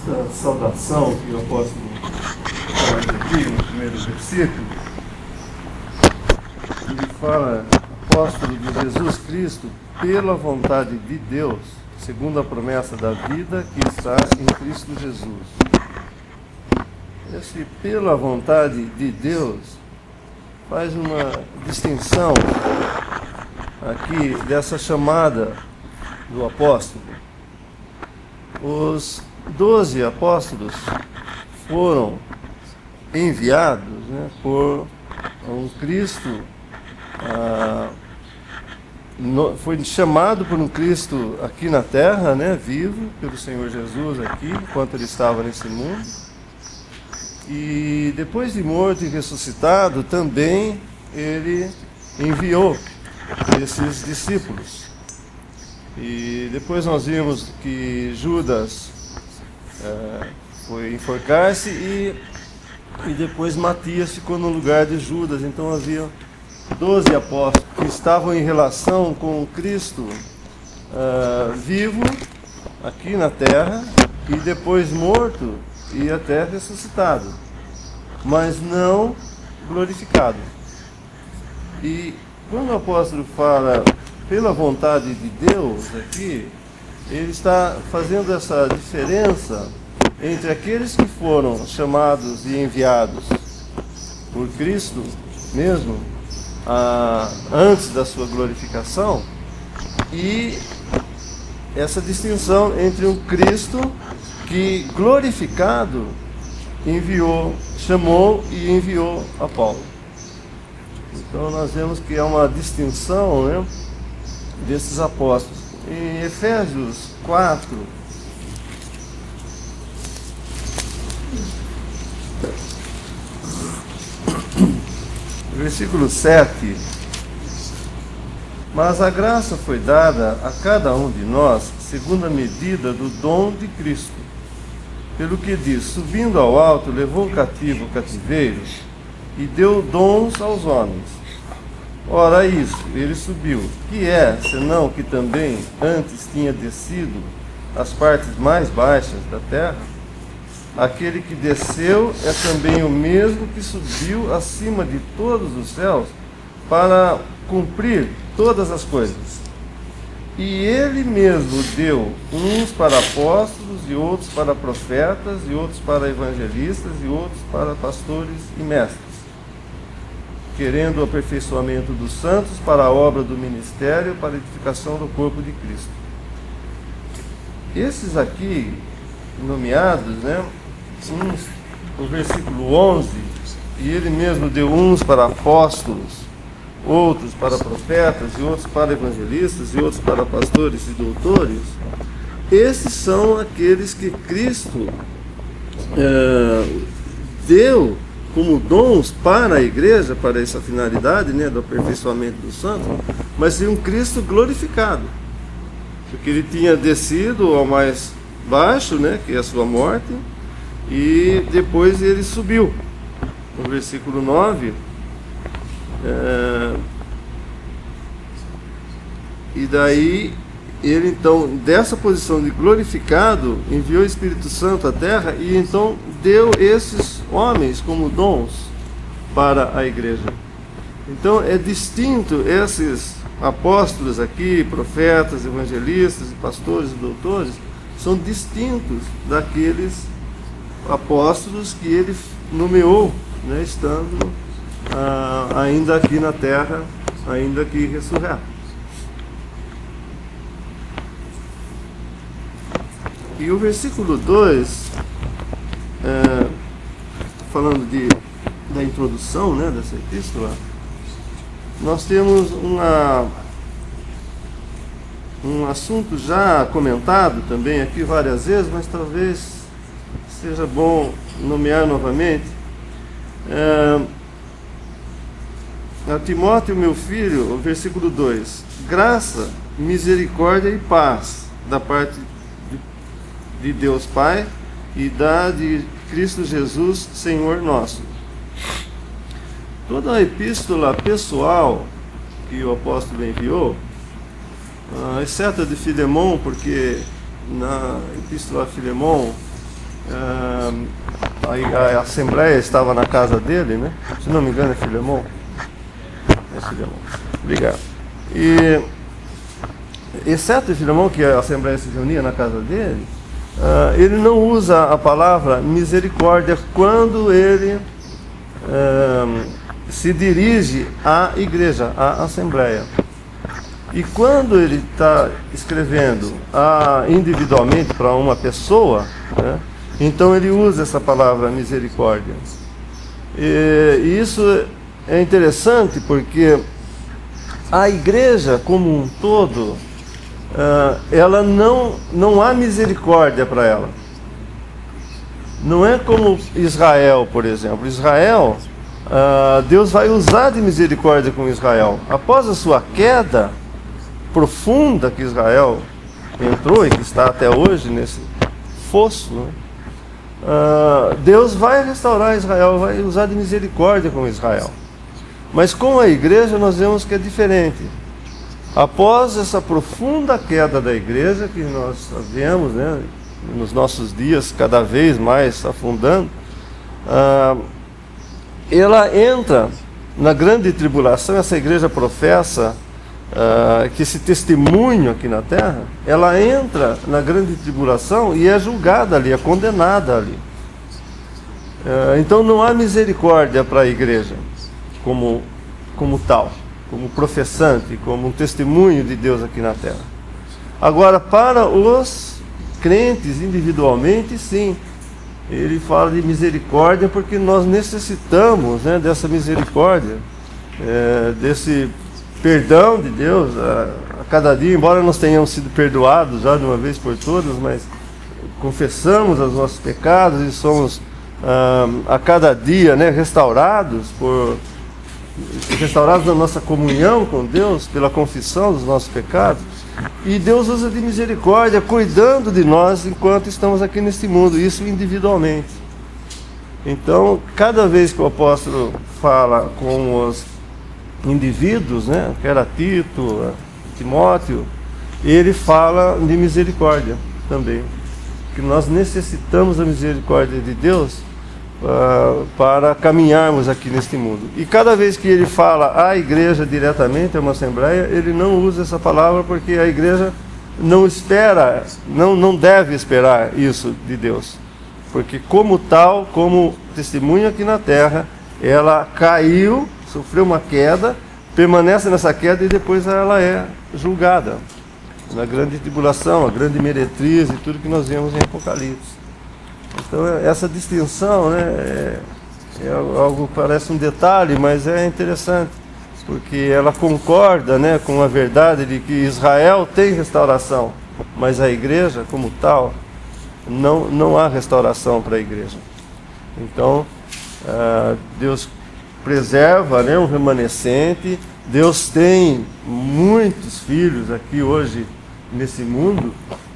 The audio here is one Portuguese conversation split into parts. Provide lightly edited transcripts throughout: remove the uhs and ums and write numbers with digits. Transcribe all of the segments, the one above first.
Esta saudação que o apóstolo faz aqui no primeiro versículo, ele fala, apóstolo de Jesus Cristo, pela vontade de Deus, segundo a promessa da vida que está em Cristo Jesus. Esse pela vontade de Deus faz uma distinção aqui dessa chamada do apóstolo. Os 12 apóstolos foram enviados, por um Cristo, foi chamado por um Cristo aqui na terra, vivo, pelo Senhor Jesus aqui, enquanto ele estava nesse mundo. E depois de morto e ressuscitado, também ele enviou esses discípulos. E depois nós vimos que Judas foi enforcar-se e depois Matias ficou no lugar de Judas. Então havia 12 apóstolos que estavam em relação com Cristo vivo aqui na terra e depois morto e até ressuscitado, mas não glorificado. E quando o apóstolo fala pela vontade de Deus aqui, ele está fazendo essa diferença entre aqueles que foram chamados e enviados por Cristo mesmo, antes da sua glorificação, e essa distinção entre um Cristo que glorificado chamou e enviou a Paulo. Então nós vemos que é uma distinção, desses apóstolos. Em Efésios 4, versículo 7, mas a graça foi dada a cada um de nós segundo a medida do dom de Cristo. Pelo que diz, subindo ao alto, levou cativo o cativeiro e deu dons aos homens. Ora isso, ele subiu, que é, senão que também antes tinha descido às partes mais baixas da terra? Aquele que desceu é também o mesmo que subiu acima de todos os céus para cumprir todas as coisas. E ele mesmo deu uns para apóstolos, e outros para profetas, e outros para evangelistas, e outros para pastores e mestres, querendo o aperfeiçoamento dos santos para a obra do ministério, para a edificação do corpo de Cristo. Esses aqui, nomeados, no versículo 11, e ele mesmo deu uns para apóstolos, outros para profetas, e outros para evangelistas, e outros para pastores e doutores. Esses são aqueles que Cristo deu como dons para a igreja, para essa finalidade, do aperfeiçoamento dos santos, mas em um Cristo glorificado, porque ele tinha descido ao mais baixo, que é a sua morte, e depois ele subiu. No versículo 9, e daí ele então, dessa posição de glorificado, enviou o Espírito Santo à terra e então deu esses homens como dons para a igreja. Então é distinto esses apóstolos aqui, profetas, evangelistas, pastores e doutores, são distintos daqueles apóstolos que ele nomeou, estando ainda aqui na terra, ainda que ressurreto. E o versículo 2, falando da introdução, dessa epístola, nós temos um assunto já comentado também aqui várias vezes, mas talvez seja bom nomear novamente. A Timóteo, meu filho, o versículo 2, graça, misericórdia e paz da parte de Deus Pai e de Cristo Jesus, Senhor nosso. Toda a epístola pessoal que o apóstolo enviou, exceto a de Filemão, porque na epístola a Filemão a assembleia estava na casa dele, né? Se não me engano é Filemão. É Filemão. Obrigado. E exceto Filemão, que a assembleia se reunia na casa dele, ele não usa a palavra misericórdia quando ele se dirige à igreja, à assembleia. E quando ele está escrevendo individualmente para uma pessoa, né, então ele usa essa palavra misericórdia. E isso é interessante porque a igreja como um todo, ela não há misericórdia para ela. Não é como Israel, por exemplo. Israel, Deus vai usar de misericórdia com Israel. Após a sua queda profunda que Israel entrou e que está até hoje nesse fosso, né? Deus vai restaurar Israel, vai usar de misericórdia com Israel. Mas com a igreja nós vemos que é diferente. Após essa profunda queda da igreja, que nós vemos, né, nos nossos dias cada vez mais afundando, ela entra na grande tribulação. Essa igreja professa que esse testemunho aqui na terra, ela entra na grande tribulação e é julgada ali, é condenada ali. Então não há misericórdia para a igreja como tal, como professante, como um testemunho de Deus aqui na terra. Agora, para os crentes individualmente, sim, ele fala de misericórdia porque nós necessitamos, né, dessa misericórdia, desse perdão de Deus a cada dia. Embora nós tenhamos sido perdoados já de uma vez por todas, mas confessamos os nossos pecados e somos a cada dia, né, restaurados na nossa comunhão com Deus pela confissão dos nossos pecados. E Deus usa de misericórdia cuidando de nós enquanto estamos aqui neste mundo, isso individualmente. Então, cada vez que o apóstolo fala com os indivíduos, né, que era Tito, Timóteo, ele fala de misericórdia também, que nós necessitamos da misericórdia de Deus para caminharmos aqui neste mundo. E cada vez que ele fala à igreja diretamente, a uma assembleia, ele não usa essa palavra porque a igreja não espera, não deve esperar isso de Deus, porque como tal, como testemunha aqui na terra, ela caiu, sofreu uma queda, permanece nessa queda e depois ela é julgada na grande tribulação, a grande meretriz e tudo que nós vemos em Apocalipse. Então essa distinção, né, é algo que parece um detalhe, mas é interessante, porque ela concorda, né, com a verdade de que Israel tem restauração, mas a igreja como tal, não há restauração para a igreja. Então Deus preserva, né, um remanescente. Deus tem muitos filhos aqui hoje nesse mundo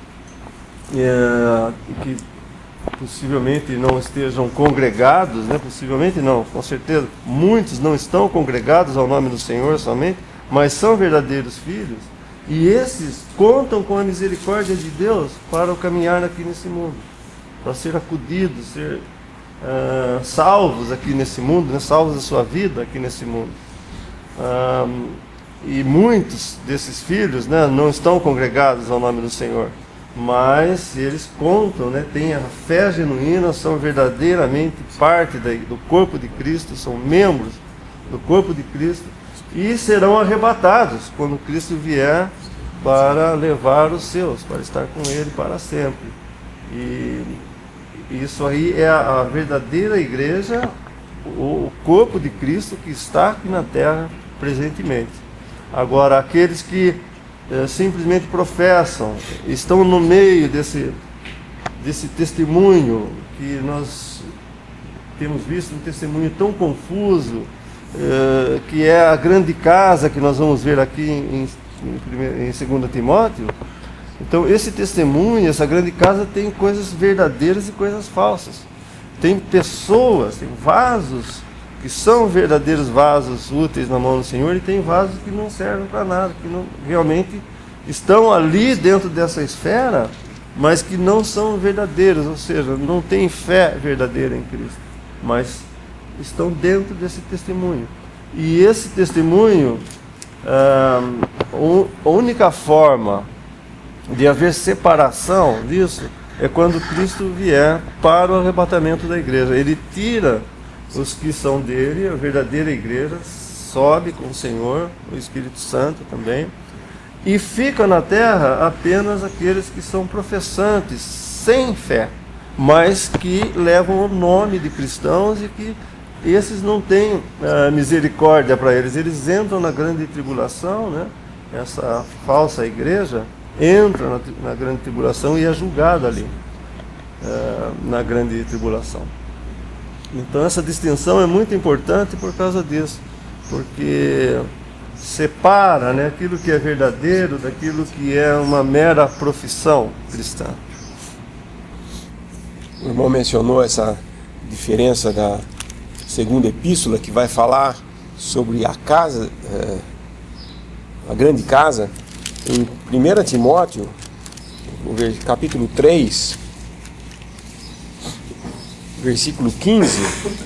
que possivelmente não estejam congregados, né? Possivelmente não, com certeza muitos não estão congregados ao nome do Senhor somente, mas são verdadeiros filhos, e esses contam com a misericórdia de Deus para o caminhar aqui nesse mundo, para ser acudidos, ser salvos aqui nesse mundo, né? Salvos da sua vida aqui nesse mundo. E muitos desses filhos, né, não estão congregados ao nome do Senhor, mas eles contam, né, têm a fé genuína, são verdadeiramente parte do corpo de Cristo, são membros do corpo de Cristo e serão arrebatados quando Cristo vier para levar os seus, para estar com Ele para sempre. E isso aí é a verdadeira igreja, o corpo de Cristo que está aqui na terra presentemente. Agora, aqueles que simplesmente professam, estão no meio desse testemunho que nós temos visto, um testemunho tão confuso, que é a grande casa que nós vamos ver aqui em 2 Timóteo. Então esse testemunho, essa grande casa tem coisas verdadeiras e coisas falsas. Tem pessoas, tem vasos que são verdadeiros vasos úteis na mão do Senhor, e tem vasos que não servem para nada, que não realmente estão ali dentro dessa esfera mas que não são verdadeiros, ou seja, não têm fé verdadeira em Cristo, mas estão dentro desse testemunho. E esse testemunho, a única forma de haver separação disso é quando Cristo vier para o arrebatamento da igreja. Ele tira os que são dele, a verdadeira igreja, sobe com o Senhor, o Espírito Santo também, e fica na terra apenas aqueles que são professantes, sem fé, mas que levam o nome de cristãos, e que esses não têm misericórdia para eles. Eles entram na grande tribulação, né? Essa falsa igreja entra na grande tribulação e é julgada ali, na grande tribulação. Então essa distinção é muito importante por causa disso, porque separa, né, aquilo que é verdadeiro daquilo que é uma mera profissão cristã. O irmão mencionou essa diferença da segunda epístola, que vai falar sobre a casa, a grande casa. Em 1 Timóteo, capítulo 3, versículo 15: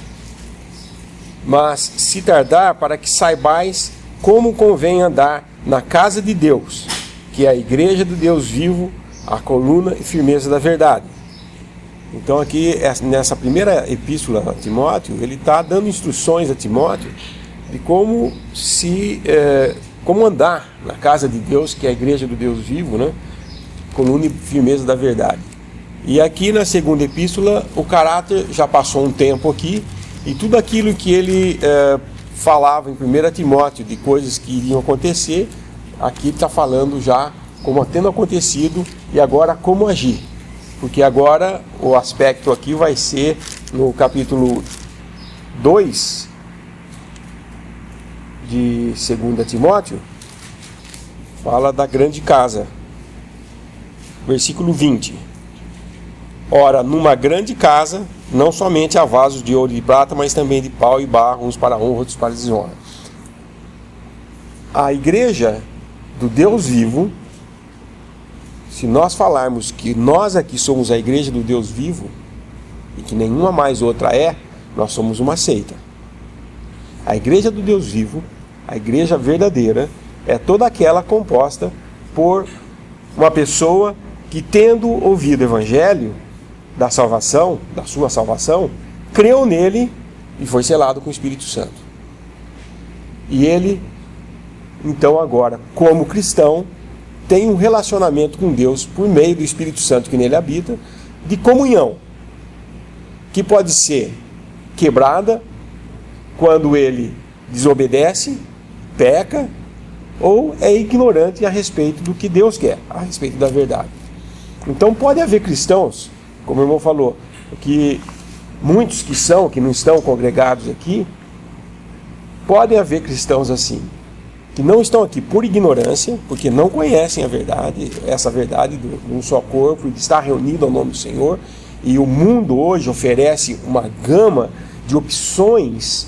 mas se tardar, para que saibais como convém andar na casa de Deus, que é a igreja do Deus vivo, a coluna e firmeza da verdade. Então aqui, nessa primeira epístola a Timóteo, ele está dando instruções a Timóteo de como como andar na casa de Deus, que é a igreja do Deus vivo, né? Coluna e firmeza da verdade. E aqui na segunda epístola, o caráter já passou um tempo aqui, e tudo aquilo que ele falava em 1 Timóteo de coisas que iriam acontecer, aqui está falando já como tendo acontecido e agora como agir. Porque agora o aspecto aqui vai ser no capítulo 2 de 2 Timóteo, fala da grande casa. Versículo 20: ora, numa grande casa, não somente há vasos de ouro e de prata, mas também de pau e barro, uns para honra, outros para desonra. A igreja do Deus vivo, se nós falarmos que nós aqui somos a igreja do Deus vivo, e que nenhuma mais outra nós somos uma seita. A igreja do Deus vivo, a igreja verdadeira, é toda aquela composta por uma pessoa que, tendo ouvido o evangelho da salvação, da sua salvação, creu nele e foi selado com o Espírito Santo. E ele, então agora, como cristão, tem um relacionamento com Deus por meio do Espírito Santo que nele habita, de comunhão, que pode ser quebrada quando ele desobedece, peca, ou é ignorante a respeito do que Deus quer, a respeito da verdade. Então pode haver cristãos, como o irmão falou, que muitos que não estão congregados aqui, podem haver cristãos assim, que não estão aqui por ignorância, porque não conhecem a verdade, essa verdade de um só corpo, de estar reunido ao nome do Senhor. E o mundo hoje oferece uma gama de opções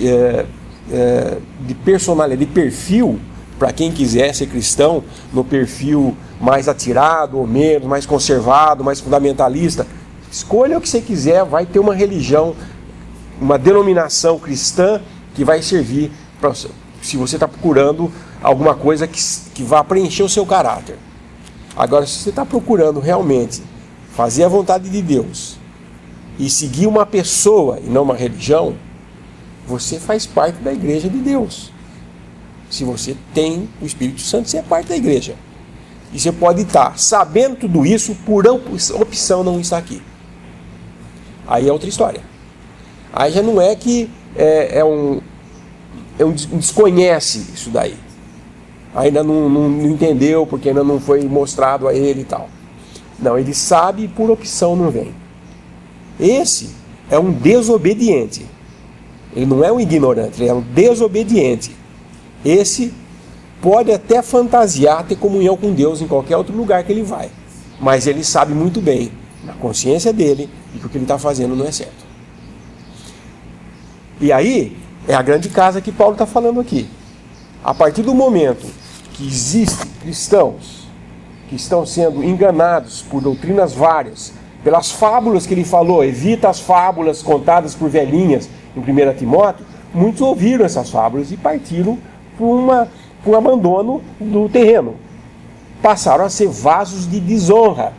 de personalidade, de perfil, para quem quiser ser cristão, no perfil mais atirado ou menos, mais conservado, mais fundamentalista. Escolha o que você quiser, vai ter uma religião, uma denominação cristã que vai servir para, se você está procurando alguma coisa que vá preencher o seu caráter. Agora, se você está procurando realmente fazer a vontade de Deus e seguir uma pessoa e não uma religião, você faz parte da igreja de Deus. Se você tem o Espírito Santo, você é parte da igreja. E você pode estar sabendo tudo isso, por opção não estar aqui. Aí é outra história. Aí já não é que desconhece isso daí. Ainda não entendeu, porque ainda não foi mostrado a ele e tal. Não, ele sabe e por opção não vem. Esse é um desobediente. Ele não é um ignorante, ele é um desobediente. Esse pode até fantasiar ter comunhão com Deus em qualquer outro lugar que ele vai. Mas ele sabe muito bem, na consciência dele, que o que ele está fazendo não é certo. E aí, é a grande casa que Paulo está falando aqui. A partir do momento que existem cristãos que estão sendo enganados por doutrinas várias, pelas fábulas que ele falou, evita as fábulas contadas por velhinhas em 1 Timóteo, muitos ouviram essas fábulas e partiram por um abandono do terreno. Passaram a ser vasos de desonra.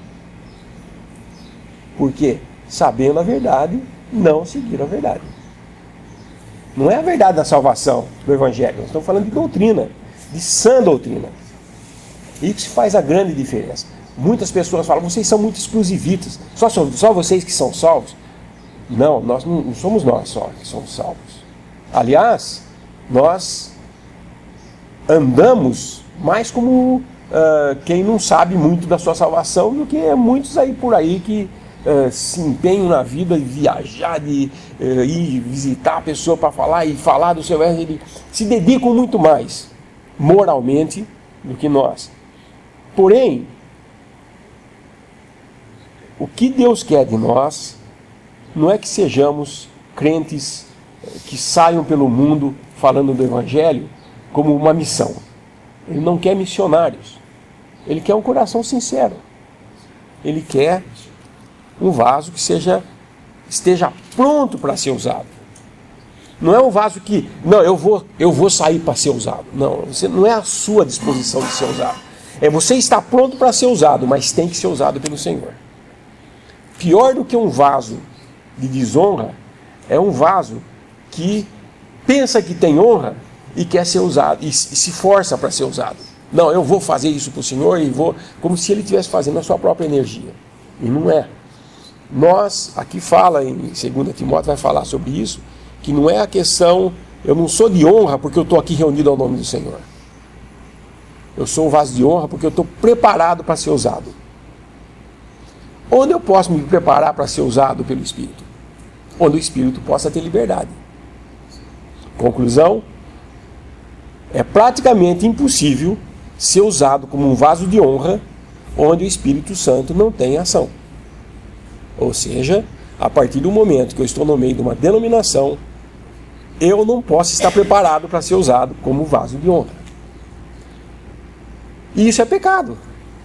Porque, sabendo a verdade, não seguiram a verdade. Não é a verdade da salvação do Evangelho. Nós estamos falando de doutrina, de sã doutrina. Isso faz a grande diferença. Muitas pessoas falam, vocês são muito exclusivistas, só vocês que são salvos. Não, não somos nós só que somos salvos. Aliás, nós andamos mais como quem não sabe muito da sua salvação do que muitos aí por aí que se empenham na vida de viajar, de ir visitar a pessoa para falar e falar do seu evangelho. Se dedicam muito mais moralmente do que nós. Porém, o que Deus quer de nós não é que sejamos crentes que saiam pelo mundo falando do evangelho como uma missão. Ele não quer missionários. Ele quer um coração sincero. Ele quer um vaso que esteja pronto para ser usado. Não é um vaso que, não, eu vou sair para ser usado. Não, não é a sua disposição de ser usado. É você estar pronto para ser usado, mas tem que ser usado pelo Senhor. Pior do que um vaso de desonra é um vaso que pensa que tem honra e quer ser usado, e se força para ser usado. Não, eu vou fazer isso para o Senhor e vou, como se ele estivesse fazendo a sua própria energia. E não é. Nós, aqui fala em 2 Timóteo, vai falar sobre isso, que não é a questão, eu não sou de honra porque eu estou aqui reunido ao nome do Senhor. Eu sou um vaso de honra porque eu estou preparado para ser usado. Onde eu posso me preparar para ser usado pelo Espírito? Onde o Espírito possa ter liberdade. Conclusão, é praticamente impossível ser usado como um vaso de honra onde o Espírito Santo não tem ação. Ou seja, a partir do momento que eu estou no meio de uma denominação, eu não posso estar preparado para ser usado como vaso de honra. E isso é pecado,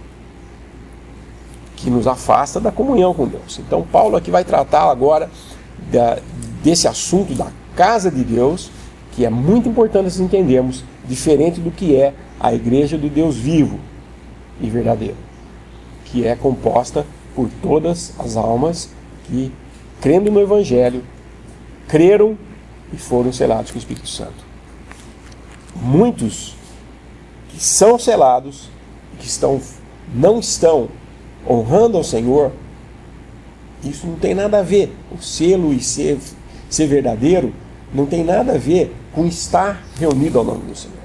que nos afasta da comunhão com Deus. Então Paulo aqui vai tratar agora desse assunto da casa de Deus, que é muito importante nós entendermos, diferente do que é a igreja do Deus vivo e verdadeiro, que é composta por todas as almas que, crendo no Evangelho, creram e foram selados com o Espírito Santo. Muitos que são selados, que não estão honrando ao Senhor, isso não tem nada a ver. O selo e ser verdadeiro não tem nada a ver com estar reunido ao nome do Senhor.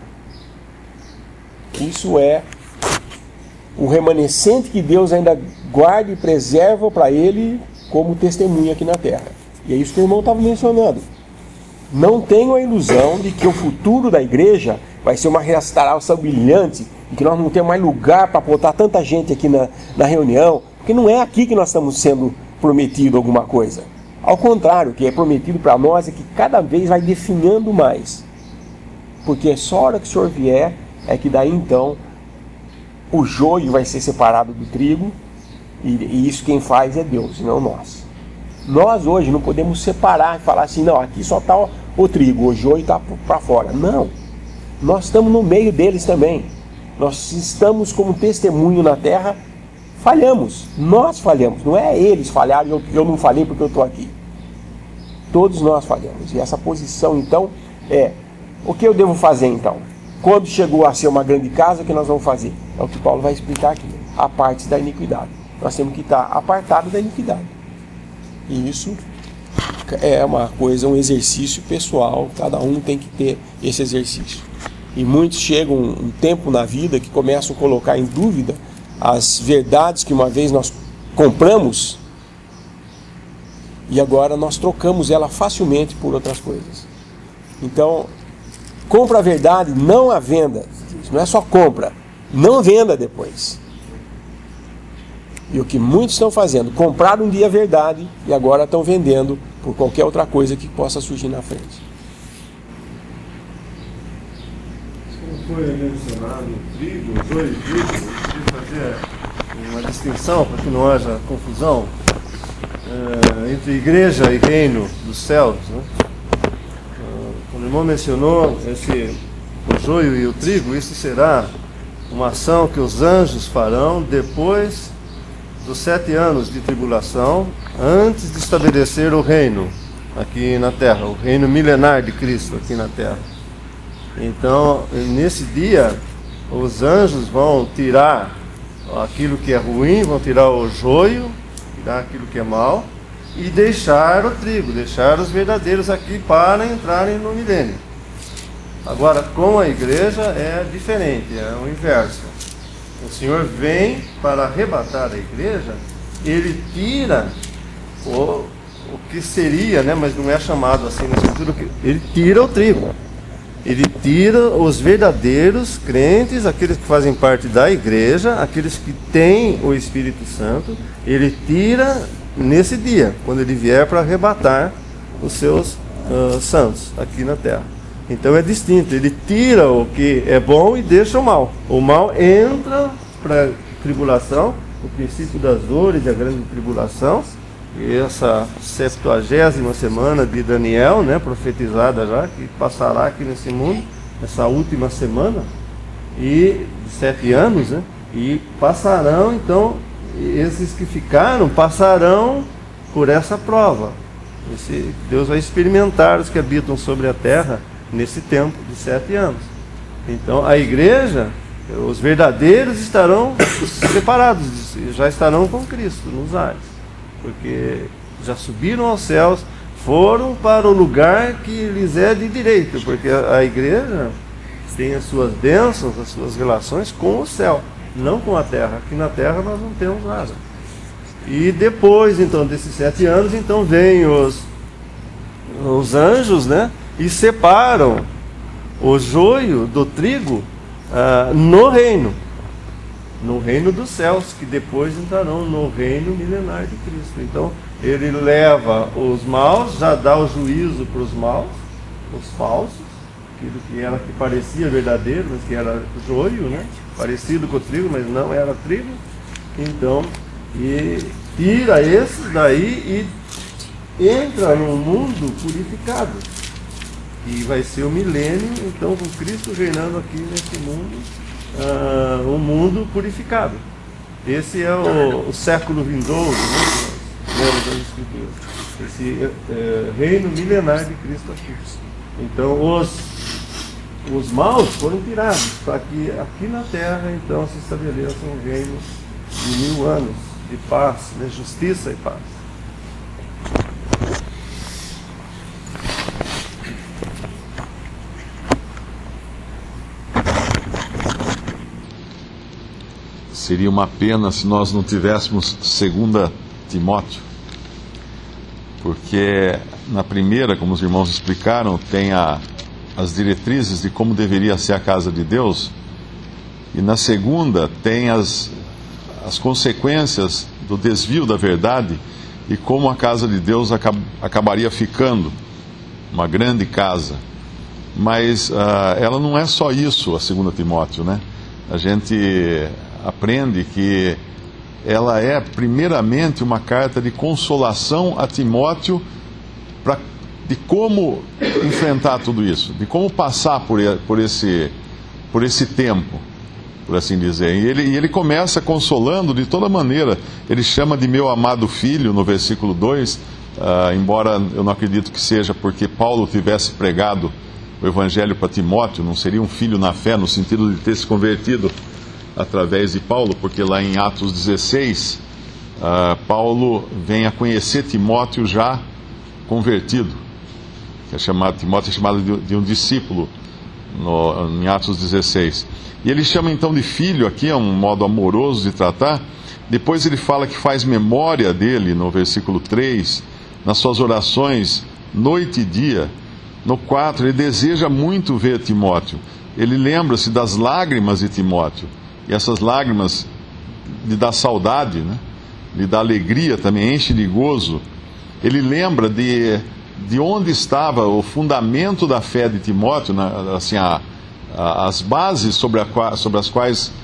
Isso é o remanescente que Deus ainda guarda e preserva para ele como testemunha aqui na terra. E é isso que o irmão estava mencionando. Não tenham a ilusão de que o futuro da igreja vai ser uma restauração brilhante e que nós não temos mais lugar para botar tanta gente aqui na reunião, porque não é aqui que nós estamos sendo prometido alguma coisa. Ao contrário, o que é prometido para nós é que cada vez vai definhando mais. Porque só a hora que o Senhor vier é que daí então o joio vai ser separado do trigo, e isso quem faz é Deus e não nós. Nós hoje não podemos separar e falar assim, não, aqui só está o trigo, o joio está para fora. Não, nós estamos no meio deles também. Nós estamos como testemunho na terra, falhamos, nós falhamos, não é eles falharam e eu não falhei porque eu estou aqui. Todos nós falhamos, e essa posição então é, o que eu devo fazer então? Quando chegou a ser uma grande casa, o que nós vamos fazer? É o que Paulo vai explicar aqui, a parte da iniquidade. Nós temos que estar apartados da iniquidade. E isso é uma coisa, um exercício pessoal, cada um tem que ter esse exercício. E muitos chegam um tempo na vida que começam a colocar em dúvida as verdades que uma vez nós compramos e agora nós trocamos ela facilmente por outras coisas. Então, compra a verdade, não a venda. Não é só compra, não venda depois. E o que muitos estão fazendo, compraram um dia a verdade e agora estão vendendo por qualquer outra coisa que possa surgir na frente. Foi mencionado o trigo, os dois trigos, fazer uma distinção para que não haja confusão entre igreja e reino dos céus, né? Quando o irmão mencionou o joio e o trigo, isso será uma ação que os anjos farão depois dos 7 anos de tribulação, antes de estabelecer o reino aqui na terra, o reino milenar de Cristo aqui na terra. Então, nesse dia, os anjos vão tirar aquilo que é ruim, vão tirar o joio, tirar aquilo que é mal, e deixar o trigo, deixar os verdadeiros aqui para entrarem no milênio. Agora, com a igreja é diferente, é o inverso. O Senhor vem para arrebatar a igreja, ele tira o que seria, né, mas não é chamado assim no sentido que ele tira o trigo. Ele tira os verdadeiros crentes, aqueles que fazem parte da igreja, aqueles que têm o Espírito Santo, ele tira nesse dia, quando ele vier para arrebatar os seus santos aqui na terra. Então é distinto, ele tira o que é bom e deixa o mal. O mal entra para a tribulação, o princípio das dores e a grande tribulação, e essa 70ª semana de Daniel, né, profetizada já, que passará aqui nesse mundo, essa última semana, e de 7 anos, né, e passarão, então, esses que ficaram, passarão por essa prova. Deus vai experimentar os que habitam sobre a terra nesse tempo de 7 anos. Então, a igreja, os verdadeiros estarão separados, já estarão com Cristo nos ares, porque já subiram aos céus, foram para o lugar que lhes é de direito, porque a igreja tem as suas bênçãos, as suas relações com o céu, não com a terra. Aqui na terra nós não temos nada. E depois, então, desses 7 anos, então vêm os anjos, né, e separam o joio do trigo no reino dos céus, que depois entrarão no reino milenar de Cristo. Então, ele leva os maus, já dá o juízo para os maus, os falsos, aquilo que parecia verdadeiro, mas que era joio, né? Parecido com o trigo, mas não era trigo. Então, e tira esses daí e entra num mundo purificado. E vai ser o milênio, então, com Cristo reinando aqui nesse mundo, um mundo purificado. Esse é o século vindouro, né? Lemos das Escrituras. Esse reino milenar de Cristo aqui. Então, os maus foram tirados, para que aqui na terra, então, se estabeleça um reino de 1000 anos de paz, de justiça e paz. Seria uma pena se nós não tivéssemos 2 Timóteo, porque na primeira, como os irmãos explicaram, tem as diretrizes de como deveria ser a casa de Deus, e na segunda tem as consequências do desvio da verdade e como a casa de Deus acabaria ficando uma grande casa. Mas ela não é só isso, a 2 Timóteo, né? A gente aprende que ela é primeiramente uma carta de consolação a Timóteo de como enfrentar tudo isso, de como passar por esse tempo, por assim dizer. E ele começa consolando de toda maneira. Ele chama de meu amado filho no versículo 2, embora eu não acredito que seja porque Paulo tivesse pregado o evangelho para Timóteo, não seria um filho na fé no sentido de ter se convertido através de Paulo, porque lá em Atos 16, Paulo vem a conhecer Timóteo já convertido, que é chamado, Timóteo é chamado de um discípulo em Atos 16. E ele chama então de filho aqui, é um modo amoroso de tratar. Depois ele fala que faz memória dele no versículo 3, nas suas orações, noite e dia. No 4, ele deseja muito ver Timóteo. Ele lembra-se das lágrimas de Timóteo. E essas lágrimas lhe dá saudade, né? Lhe dá alegria também, enche de gozo. Ele lembra de onde estava o fundamento da fé de Timóteo, assim, as bases sobre as quais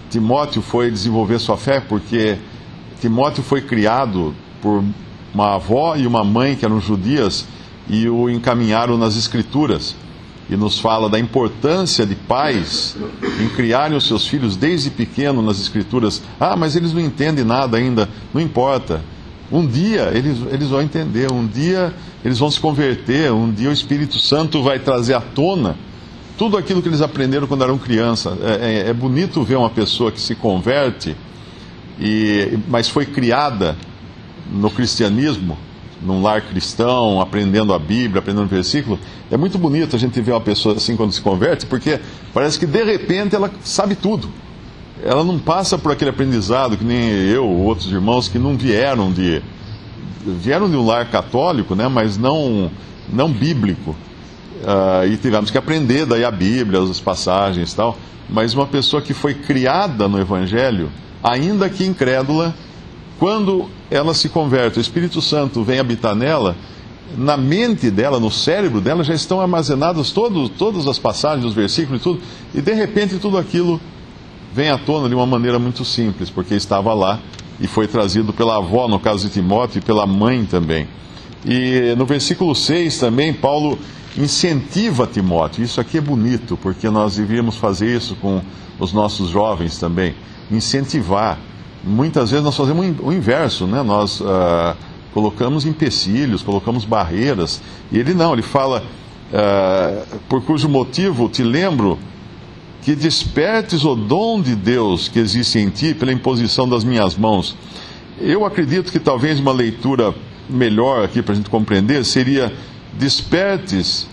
Timóteo foi desenvolver sua fé, porque Timóteo foi criado por uma avó e uma mãe que eram judias e o encaminharam nas Escrituras. E nos fala da importância de pais em criarem os seus filhos desde pequeno nas Escrituras. Ah, mas eles não entendem nada ainda. Não importa. Um dia eles vão entender, um dia eles vão se converter, um dia o Espírito Santo vai trazer à tona tudo aquilo que eles aprenderam quando eram crianças. É bonito ver uma pessoa que se converte, mas foi criada no cristianismo, num lar cristão, aprendendo a Bíblia, aprendendo o versículo. É muito bonito a gente ver uma pessoa assim quando se converte, porque parece que de repente ela sabe tudo. Ela não passa por aquele aprendizado que nem eu ou outros irmãos que não vieram de um lar católico, né, mas não bíblico. E tivemos que aprender daí a Bíblia, as passagens e tal. Mas uma pessoa que foi criada no Evangelho, ainda que incrédula, quando ela se converte, o Espírito Santo vem habitar nela, na mente dela, no cérebro dela, já estão armazenadas todas as passagens, os versículos e tudo, e de repente tudo aquilo vem à tona de uma maneira muito simples, porque estava lá e foi trazido pela avó, no caso de Timóteo, e pela mãe também. E no versículo 6 também, Paulo incentiva Timóteo. Isso aqui é bonito, porque nós devíamos fazer isso com os nossos jovens também, incentivar. Muitas vezes nós fazemos o inverso, né? Nós colocamos empecilhos, colocamos barreiras, e ele não, ele fala, por cujo motivo te lembro que despertes o dom de Deus que existe em ti pela imposição das minhas mãos. Eu acredito que talvez uma leitura melhor aqui para a gente compreender seria: despertes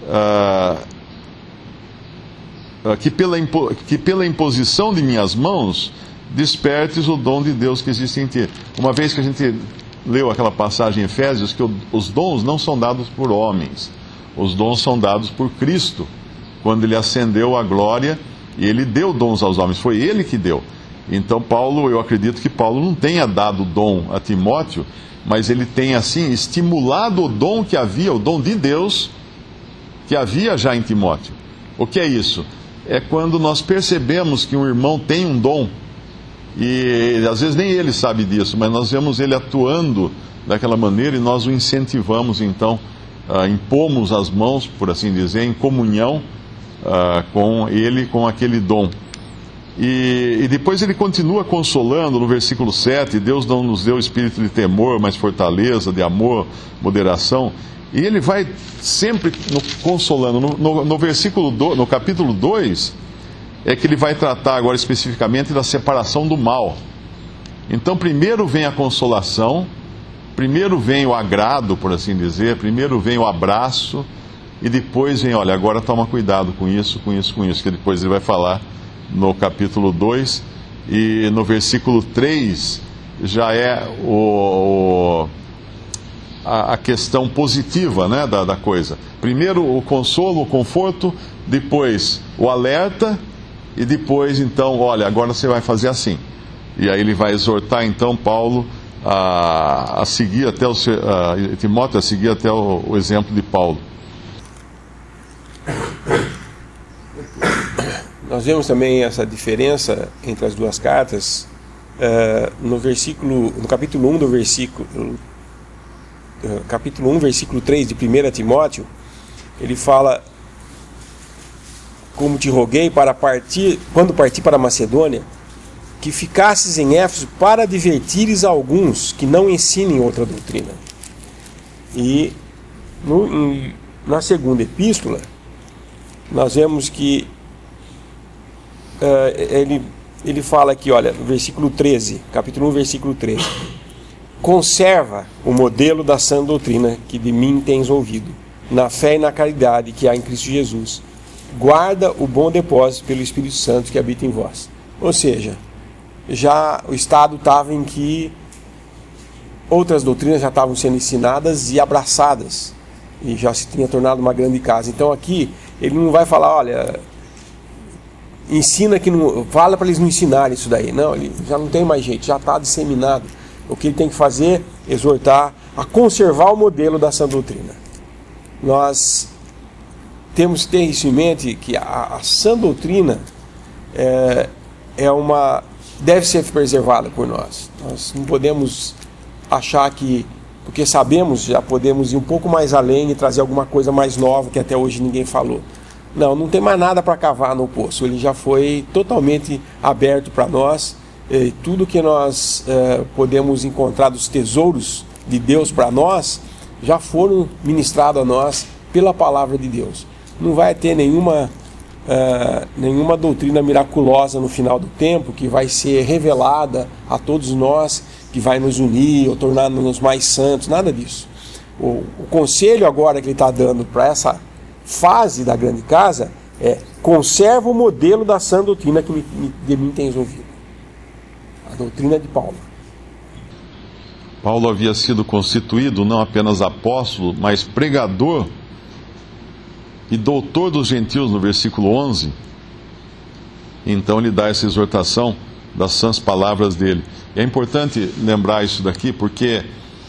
que pela imposição de minhas mãos despertes o dom de Deus que existe em ti. Uma vez que a gente leu aquela passagem em Efésios, que os dons não são dados por homens, os dons são dados por Cristo, quando ele ascendeu à glória e ele deu dons aos homens, foi ele que deu. Então eu acredito que Paulo não tenha dado dom a Timóteo, mas ele tem assim estimulado o dom que havia, o dom de Deus que havia já em Timóteo. O que é isso? É quando nós percebemos que um irmão tem um dom, e às vezes nem ele sabe disso, mas nós vemos ele atuando daquela maneira e nós o incentivamos, então impomos as mãos, por assim dizer, em comunhão com ele, com aquele dom. E depois ele continua consolando no versículo 7, Deus não nos deu espírito de temor, mas fortaleza, de amor, moderação. E ele vai sempre consolando. No versículo no capítulo 2, é que ele vai tratar agora especificamente da separação do mal. Então primeiro vem a consolação, primeiro vem o agrado, por assim dizer, primeiro vem o abraço, e depois vem, olha, agora toma cuidado com isso, que depois ele vai falar no capítulo 2, e no versículo 3 já é a questão positiva, né, da coisa. Primeiro o consolo, o conforto, depois o alerta, e depois então, olha, agora você vai fazer assim. E aí ele vai exortar então Paulo a seguir até Timóteo a seguir até o exemplo de Paulo. Nós vemos também essa diferença entre as duas cartas no capítulo 1 do capítulo 1, versículo 3 de 1 Timóteo. Ele fala: como te roguei quando parti para a Macedônia, que ficasses em Éfeso para advertires a alguns que não ensinem outra doutrina. E na segunda epístola nós vemos que ele fala aqui, olha, no versículo 13, capítulo 1, versículo 13: conserva o modelo da sã doutrina que de mim tens ouvido, na fé e na caridade que há em Cristo Jesus. Guarda o bom depósito pelo Espírito Santo que habita em vós. Ou seja, já o estado estava em que outras doutrinas já estavam sendo ensinadas e abraçadas, e já se tinha tornado uma grande casa. Então aqui ele não vai falar, olha, ensina que não, fala para eles não ensinarem isso daí. Não, ele já não tem mais jeito, já está disseminado. O que ele tem que fazer é exortar a conservar o modelo da sã doutrina. Nós temos que ter isso em mente, que a sã doutrina deve ser preservada por nós. Nós não podemos achar que, porque sabemos, já podemos ir um pouco mais além e trazer alguma coisa mais nova que até hoje ninguém falou. Não tem mais nada para cavar no poço, ele já foi totalmente aberto para nós. Tudo que nós podemos encontrar dos tesouros de Deus para nós, já foram ministrados a nós pela palavra de Deus. Não vai ter nenhuma doutrina miraculosa no final do tempo que vai ser revelada a todos nós, que vai nos unir ou tornar-nos mais santos, nada disso. O conselho agora que ele está dando para essa fase da grande casa é: conserva o modelo da sã doutrina que de mim tens ouvido. A doutrina de Paulo. Paulo havia sido constituído não apenas apóstolo, mas pregador e doutor dos gentios, no versículo 11. Então ele dá essa exortação das sãs palavras dele. E é importante lembrar isso daqui, porque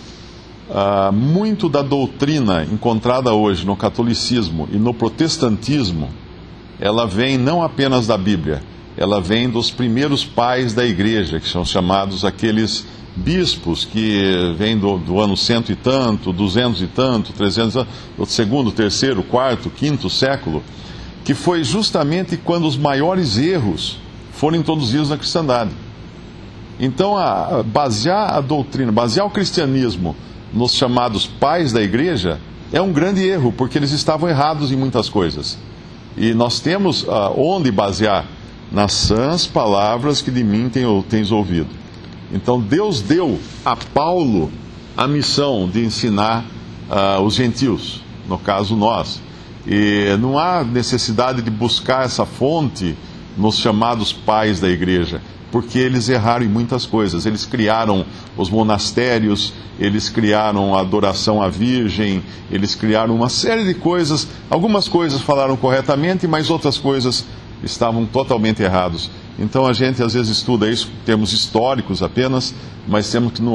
muito da doutrina encontrada hoje no catolicismo e no protestantismo, ela vem não apenas da Bíblia, ela vem dos primeiros pais da igreja, que são chamados aqueles bispos que vêm do ano 100 e tanto, 200 e tanto, 300 e tanto, do segundo, terceiro, quarto, quinto século, que foi justamente quando os maiores erros foram introduzidos na cristandade. Então, basear a doutrina, basear o cristianismo nos chamados pais da igreja é um grande erro, porque eles estavam errados em muitas coisas. E nós temos onde basear: nas sãs palavras que de mim tens ouvido. Então Deus deu a Paulo a missão de ensinar os gentios, no caso nós. E não há necessidade de buscar essa fonte nos chamados pais da igreja, porque eles erraram em muitas coisas. Eles criaram os monastérios, eles criaram a adoração à Virgem, eles criaram uma série de coisas. Algumas coisas falaram corretamente, mas outras coisas estavam totalmente errados. Então a gente às vezes estuda isso em termos históricos apenas, mas temos que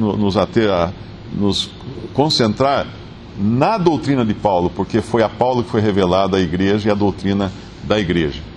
nos concentrar na doutrina de Paulo, porque foi a Paulo que foi revelada a igreja e a doutrina da igreja.